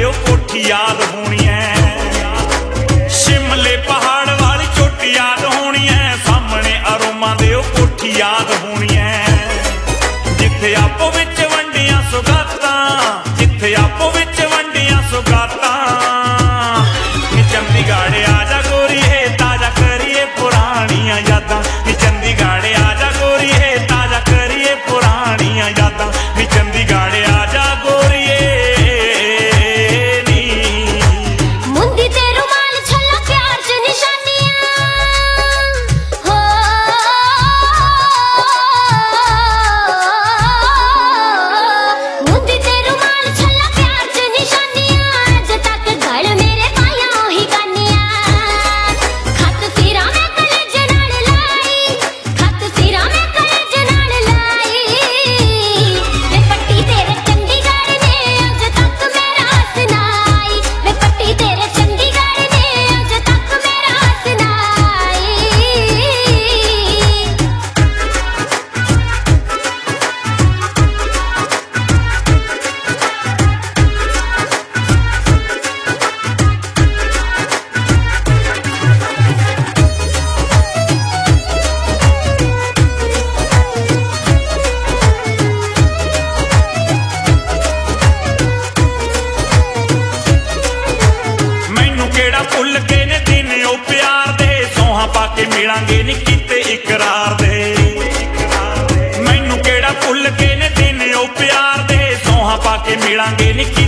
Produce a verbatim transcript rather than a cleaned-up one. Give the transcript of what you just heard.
ओ कोठी याद होनी है। शिमले पहाड़ वाली चोटी याद होनी है, सामने अरोमा दे ओ कोठी याद होनी है। जिथे आपो विच वंडियां सुगातां, जिथे आपो विच वंडियां सुगातां, चंडीगढ़ आजा गोरी है ताजा करिए पुरानियां यादां। चंडीगढ़ आजा गोरी है ताजा करिए पुरानियां यादां। चंडीगढ़ आजा गोरी नी मुंदी ते रुमाल छल्ला प्यार च निशानियां हो। मुंदी ते रुमाल छल्ला प्यार च निशानियां, अज तक गल मेरे पाया ही गानियां। खत सिरा में कलेज नाल लाई, खत सिरा में कलेज नाल लाई, वे पट्टी तेरे चंडीगढ़ ने अज तक मेरा सुनाई, वे पट्टी तेरे चंडीगढ़ ने अज तक मेरा सुनाई। मैनू केड़ा भुल के ने दिन ओ प्यार दे, सोहां पाके मिलांगे नी कीते इकरार दे। मैनू केड़ा भुल के ने दिन ओ प्यार दे, सोहां पाके मिलांगे नी